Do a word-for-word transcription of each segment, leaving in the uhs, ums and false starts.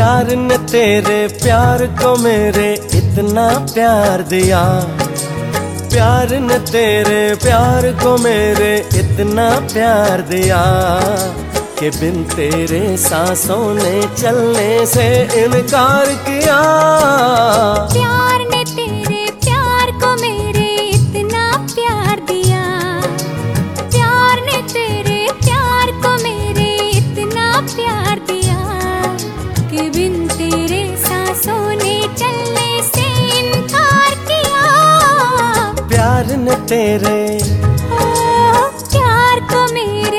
प्यार ने तेरे प्यार को मेरे इतना प्यार दिया, प्यार ने तेरे प्यार को मेरे इतना प्यार दिया कि बिन तेरे सांसों ने चलने से इनकार किया। प्यार ने तेरे प्यार को मेरे इतना प्यार दिया, प्यार ने तेरे प्यार को मेरे इतना प्यार दिया कि बिन तेरे सांसों ने चलने से इनकार किया। प्यार ने तेरे ओ, प्यार को मेरे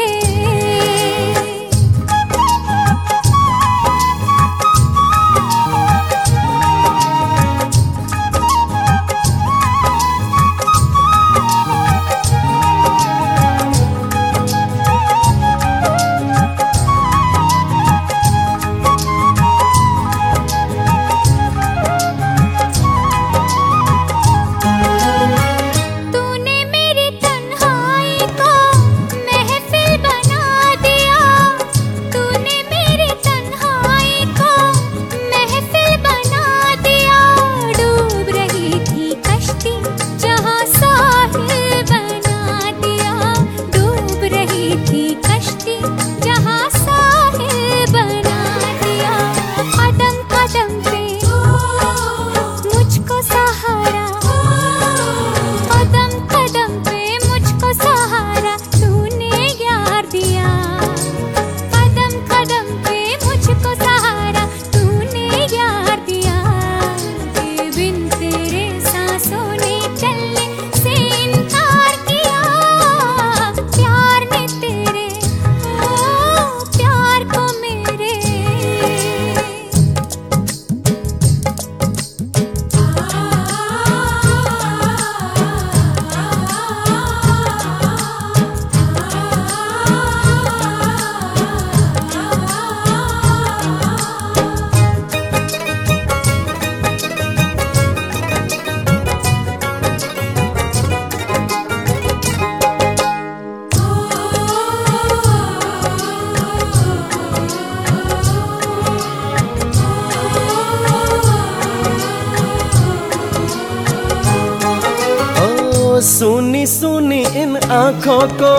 सुनी सुनी इन आँखों को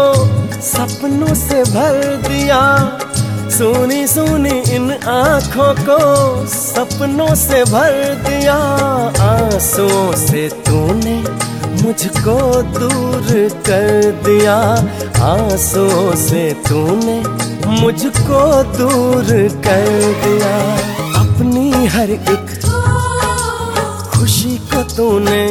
सपनों से भर दिया, सुनी सुनी इन आँखों को सपनों से भर दिया। आंसुओं से तूने मुझको दूर कर दिया, आंसुओं से तूने मुझको दूर कर दिया। अपनी हर एक खुशी को तूने,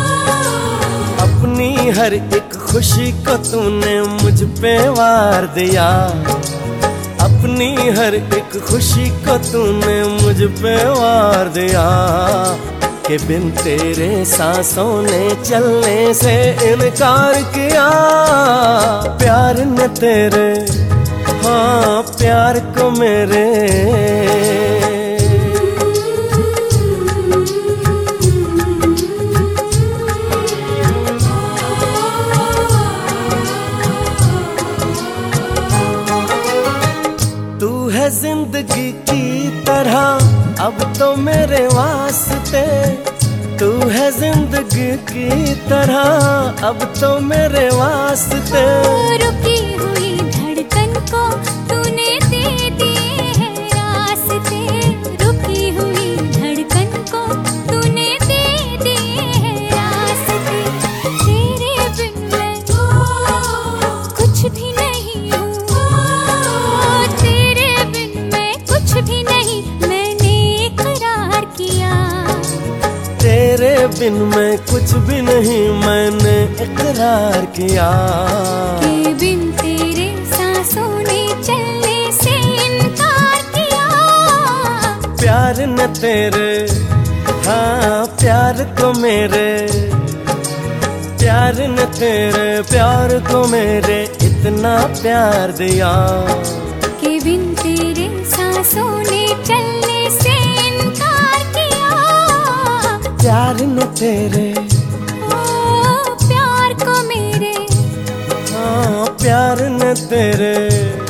अपनी हर एक खुशी को तूने मुझ पे वार दिया, अपनी हर एक खुशी को तूने मुझ पे वार दिया कि बिन तेरे सांसों ने चलने से इनकार किया। प्यार ने तेरे हाँ प्यार को मेरे जिंदगी की तरह अब तो मेरे वास्ते, तू है जिंदगी की तरह अब तो मेरे वास्ते। रुकी हुई धड़कन को तूने दे दिए हैं रास्ते, रुकी हुई धड़कन को तूने दे दिए हैं रास्ते। तेरे बिन मैं कुछ भी नहीं हूँ, भी नहीं मैंने इकरार किया। तेरे बिन मैं कुछ भी नहीं मैंने इकरार किया कि बिन तेरे सांसों ने चलने से इनकार किया। प्यार न तेरे हाँ प्यार को मेरे, प्यार न तेरे प्यार को मेरे इतना प्यार दिया कि बिन तेरे सांसों ने चलने से इनकार किया। प्यार न तेरे ओ प्यार को मेरे हाँ प्यार न तेरे।